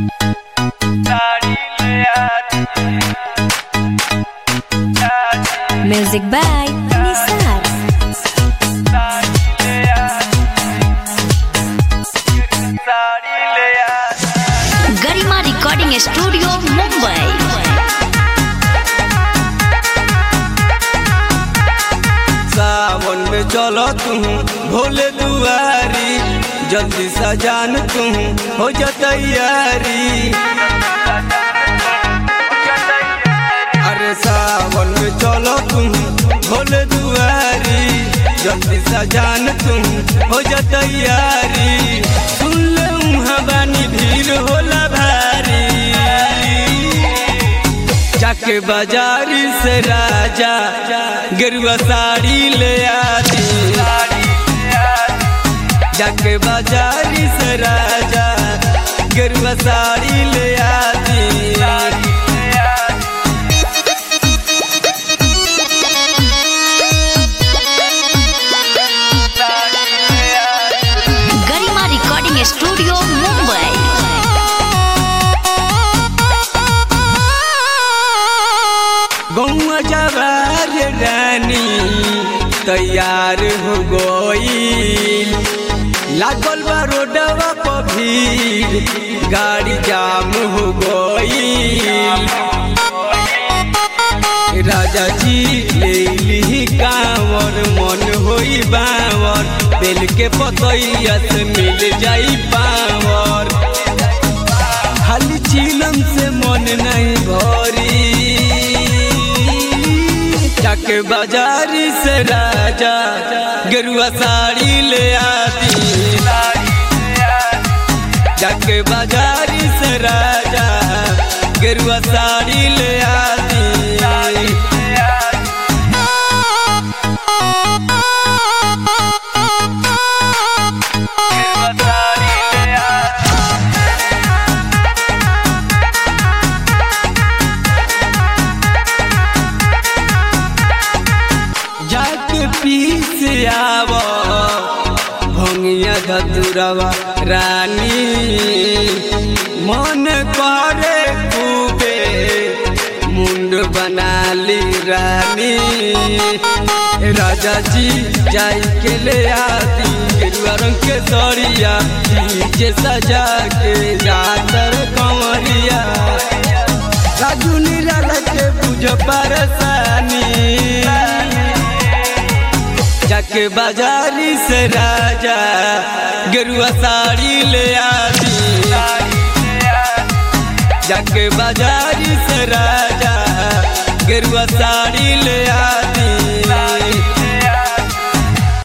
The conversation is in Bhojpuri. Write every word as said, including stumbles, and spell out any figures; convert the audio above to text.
Music by Nisar. Garima recording studio Mumbai. सावन में चलो तुम भोले दुआरी, जल्दी सजान तुम हो जा तैयारी। अरे सावन में चलो तुम भोले दुआरी, जल्दी सजान तुम हो जा तैयारी। सुन ले हवानी भीड़ होला भारी, जाके बाजारी से राजा गेरुआ साड़ी ले आती। जाके बाजारी से राजा गेरुआ साड़ी ले आती। Garima recording studio Mumbai. गौआ जवार रानी तैयार हो गईल, लागल बा रोडवा पर भीड़, गाड़ी जाम हो गईल। राजा जी ले ली कांवर, मन होई बावर, बेल के पतैया से मिल जाई पावर। खाली चिलम से मन नहीं भरी, जाके बाजारी से राजा गेरुआ साड़ी ले आती। जाके बाजारी से राजा गेरुआ साड़ी ले आती। पीस आव भंगिया धतुरवा रानी, मन करे खूबे मुंड बना ली रानी। राजा जी जाई के ले आती, गेरुआ रंग के सड़िया डीजे सजा के जातर कंवरिया। राजू निराला के बुझ परेशानी, जाके बाजारी से राजा गेरुआ साड़ी ले आती। जाके बाजारी से राजा गेरुआ साड़ी ले